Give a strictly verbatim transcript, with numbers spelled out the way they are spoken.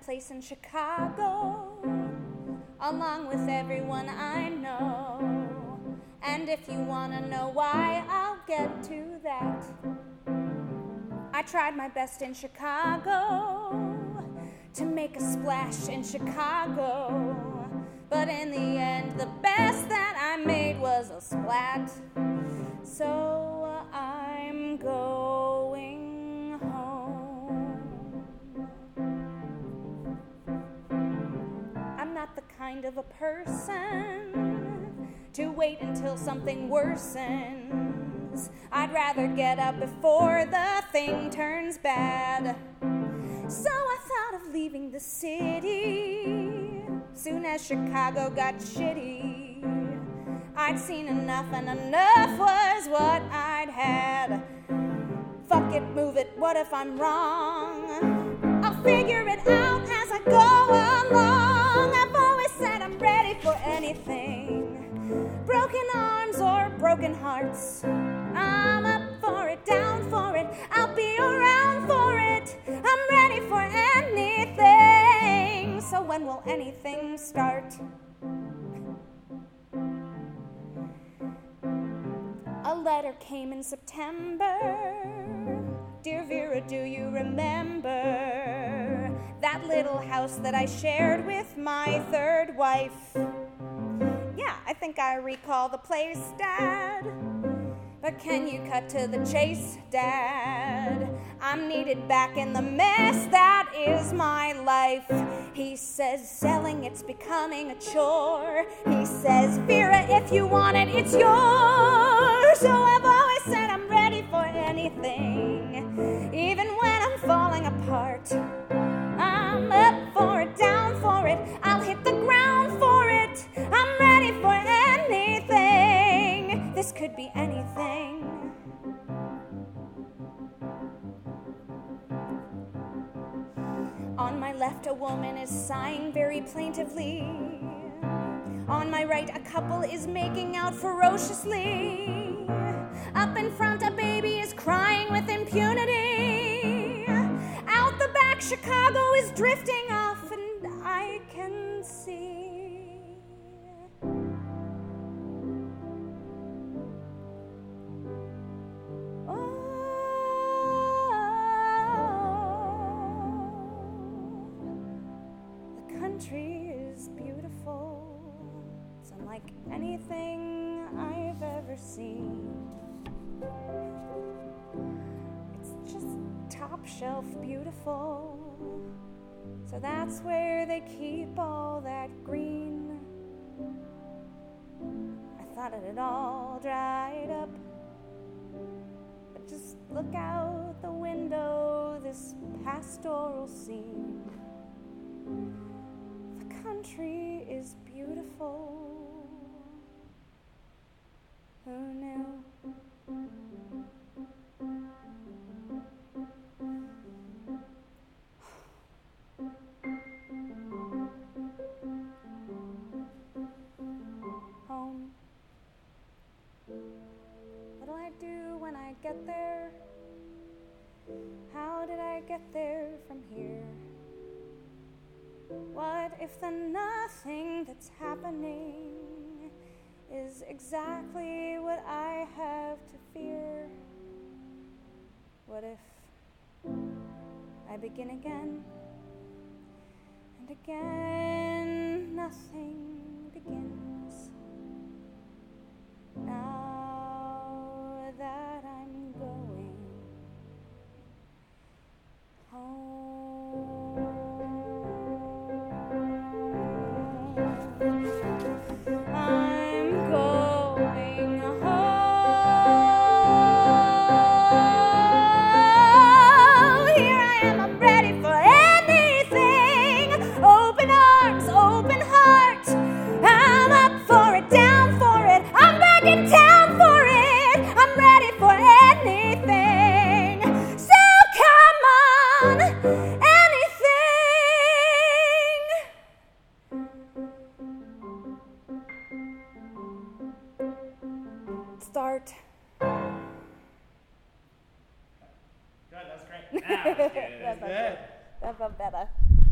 place in Chicago, along with everyone I know. And if you want to know why, I'll get to that. I tried my best in Chicago to make a splash in Chicago, but in the end, the best that I made was a splat. So uh, I'm going home. I'm not the kind of a person to wait until something worsens. I'd rather get up before the thing turns bad. So I thought of leaving the city soon as Chicago got shitty. I'd seen enough, and enough was what I'd had. Fuck it, move it, what if I'm wrong? I'll figure it out as I go along. I've always said I'm ready for anything, broken arms or broken hearts. I'm up for it, down for it, I'll be around for it. I'm ready for anything. So when will anything start? A letter came in September. Dear Vera, do you remember that little house that I shared with my third wife? Yeah, I think I recall the place, Dad. But can you cut to the chase, Dad? I'm needed back in the mess that is my life. He says selling, it's becoming a chore. He says, Vera, if you want it, it's yours. So I've always said I'm ready for anything, even when I'm falling apart. I'm up for it, down for it, I'll hit the ground for it. I'm ready for anything. This could be anything. On my left, a woman is sighing very plaintively. On my right, a couple is making out ferociously. Up in front, a baby is crying with impunity. Out the back, Chicago is drifting off, and I can see. Country is beautiful. It's unlike anything I've ever seen. It's just top shelf beautiful. So that's where they keep all that green. I thought it had all dried up, but just look out the window, this pastoral scene. Country is beautiful. Who knew? Home. What'll I do when I get there? How did I get there from here? What if the nothing that's happening is exactly what I have to fear? What if I begin again and again nothing begins? Now that I'm going home. I'm going home. Here I am, I'm ready for anything. Open arms, open heart. I'm up for it, down for it. I'm back in town for it. I'm ready for anything. So come on, anything. Start. Good, that's great. That was good. That felt Good. good. That felt better.